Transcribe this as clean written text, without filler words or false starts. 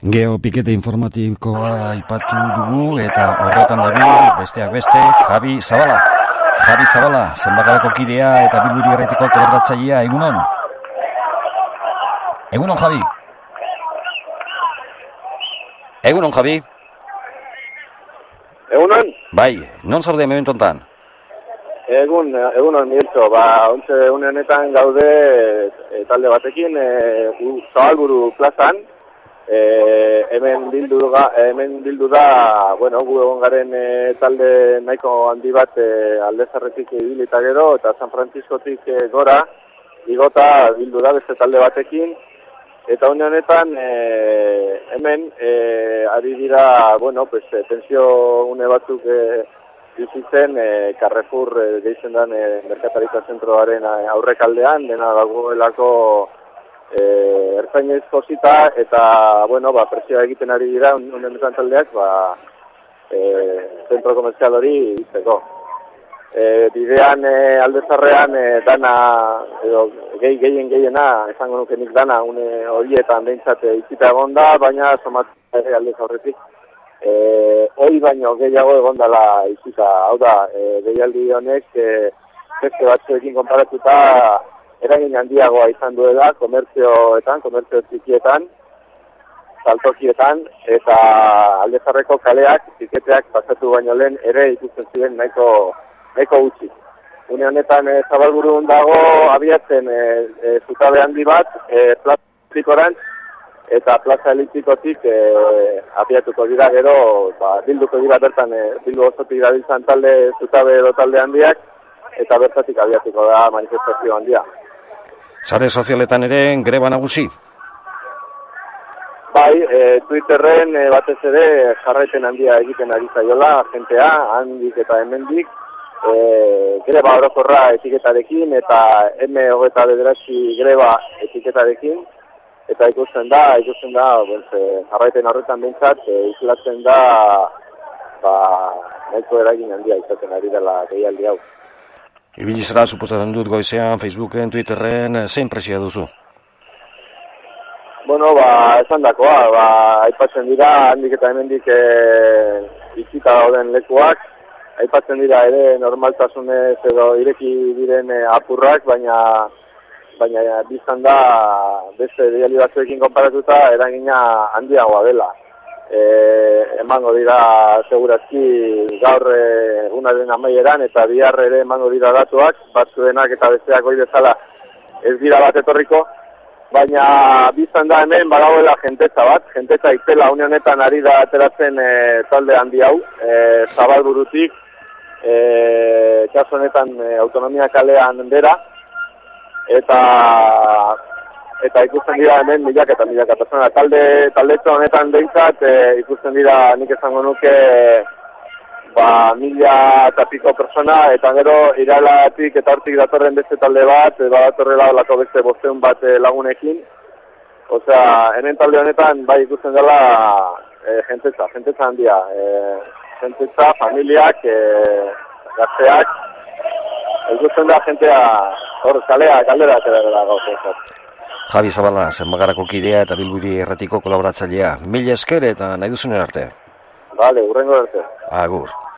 Geopikete informatikoa aipatu dugu eta horretan dabil besteak beste Javi Zabala. Javi Zabala, zenbakarako kidea eta Bilburi Erretiko kolaboratzailea, egunon? Egunon, Javi? Egunon, Javi? Egunon? Bai, non zaude momentu hontan? Egunon, Mirtzo, ontze honetan gaude talde batekin, Zabalburu plazan, hemen bildu da, bueno, gu egon garen talde nahiko handi bat Aldezarretik ibilita gero, eta San Franciscotik gora, igota bildu da beste talde batekin, eta honetan hemen ari dira, bueno, pues, tensio une batzuk bizitzen, Carrefour deitzen den merkataritza zentroaren aurrekaldean, dena dagoelako ertzainezko zita, eta, bueno, presioa egiten ari dira, honetan taldeak, zentro komerzial hori izteko. Bidean Aldezarrean dana, edo gehiena, esango nuke nik dana, horietan behintzat izita egon da, baina somatzen ere Aldezarretik. Hoi baino gehiago egon dela izita, hau da, gehialdi honek beste batzuekin konparatuta eragin handiagoa izan duela komertzio txikietan, saltokietan, eta Aldezarreko kaleak, tiketeak pasatu baino lehen ere ikusten ziren nahiko gutxi. Une honetan Zabalburu dago abiatzen zutabe handi bat, plaza elitikoran, eta plaza elitikotik abiatuko dira gero, bilduko dira bertan, bildu osotik dabiltzan talde zutabe edo talde handiak, eta bertatik abiatuko da manifestazio handia. Sare sozialetan ere greba nagusi? Bai, Twitterren batez ere jarraipen handia egiten ari zaiola, jentea, handik eta hemendik, greba orokorra etiketarekin eta M29 greba etiketarekin, eta ikusten da, jarraipen horretan behintzat, islatzen da, nahiko eragin handia izaten ari dela gehialdi hau. Ibilizera, suposatzen dut goizean, Facebooken, Twitterren, zein presioa duzu? Bueno, esan dakoa, aipatzen dira, handik eta hemendik itxita dauden lekuak, aipatzen dira ere normaltasunez edo ireki diren apurrak, baina biztan da beste gehialdi batzuekin konparatuta eragina handiagoa dela. Emango dira segurazki gaur egunaren amaieran eta bihar ere emango dira datuak, batzuenak eta besteak hori bezala ez dira bat etorriko, baina biztan da hemen badagoela jentetza itela une honetan ari da ateratzen talde handi hau, Zabalburutik, kasu honetan autonomia kalean bera, eta ikusten dira hemen milaka eta milaka persona. Talde honetan behintzat ikusten dira, nik esango nuke, 1000 eta piko persona, eta gero Iralatik eta hortik datorren beste talde bat, badatorrela olako beste 500 bat lagunekin. Osea, hemen talde honetan bai ikusten dela jentetza handia. Jentetza, familiak, gazteak, ikusten da jentea hor kaldera atera gauzak. Javi Zabala, zenbakarako kidea eta Bilburi Erretiko kolaboratzailea. Mila esker eta nahi duzunen arte. Bale, hurrengo arte. Agur.